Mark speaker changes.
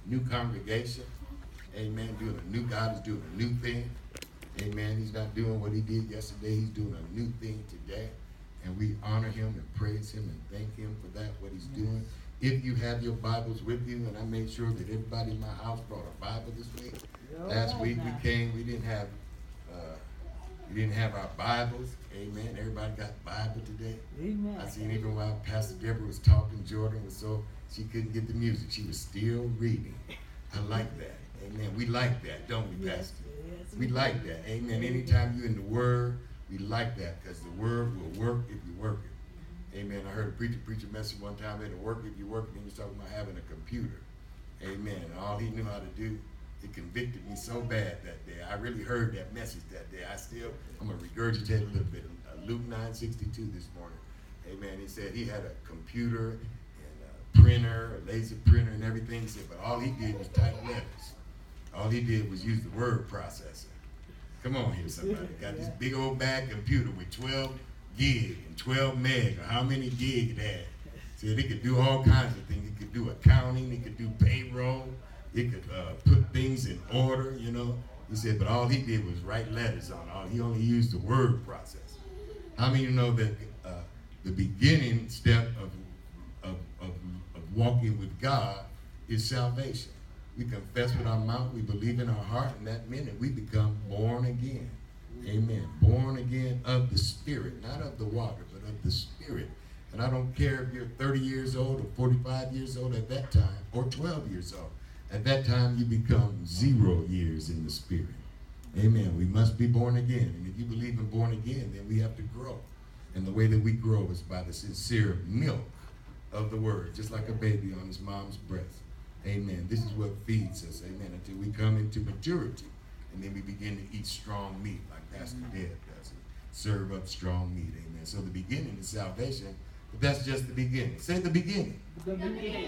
Speaker 1: new congregation. Amen. God is doing a new thing. Amen. He's not doing what he did yesterday. He's doing a new thing today. And we honor him and praise him and thank him for that, what he's doing. If you have your Bibles with you, and I made sure that everybody in my house brought a Bible this week. Last week we came, we didn't have our Bibles. Amen. Everybody got a Bible today.
Speaker 2: Amen.
Speaker 1: I seen even while Pastor Deborah was talking, Jordan was she couldn't get the music. She was still reading. I like that. Amen. We like that, don't we, Pastor?
Speaker 2: Yes,
Speaker 1: We like that. Amen. Anytime you're in the Word, we like that because the Word will work if you work it. Amen. I heard a preach a message one time, it'll work if you work it. He was talking about having a computer. Amen. And all he knew how to do, it convicted me so bad that day. I really heard that message that day. I'm going to regurgitate a little bit. Luke 9:62 this morning. Amen. He said he had a computer and a printer, a laser printer and everything. He said, but all he did was type letters. All he did was use the word processor. Come on here, somebody. Got this big old bag computer with 12 gig and 12 meg, or how many gig it had. Said it could do all kinds of things. It could do accounting. It could do payroll. It could put things in order, you know. He said, but all he did was write letters on it. He only used the word processor. How many of you know that the beginning step of walking with God is salvation? We confess with our mouth, we believe in our heart, and that minute we become born again. Amen. Born again of the Spirit, not of the water, but of the Spirit. And I don't care if you're 30 years old or 45 years old at that time, or 12 years old. At that time, you become 0 years in the Spirit. Amen. We must be born again. And if you believe in born again, then we have to grow. And the way that we grow is by the sincere milk of the Word, just like a baby on his mom's breast. Amen. This is what feeds us. Amen. Until we come into maturity. And then we begin to eat strong meat, like Pastor Deb does. Serve up strong meat. Amen. So the beginning is salvation, but that's just the beginning. Say the beginning.
Speaker 2: The beginning.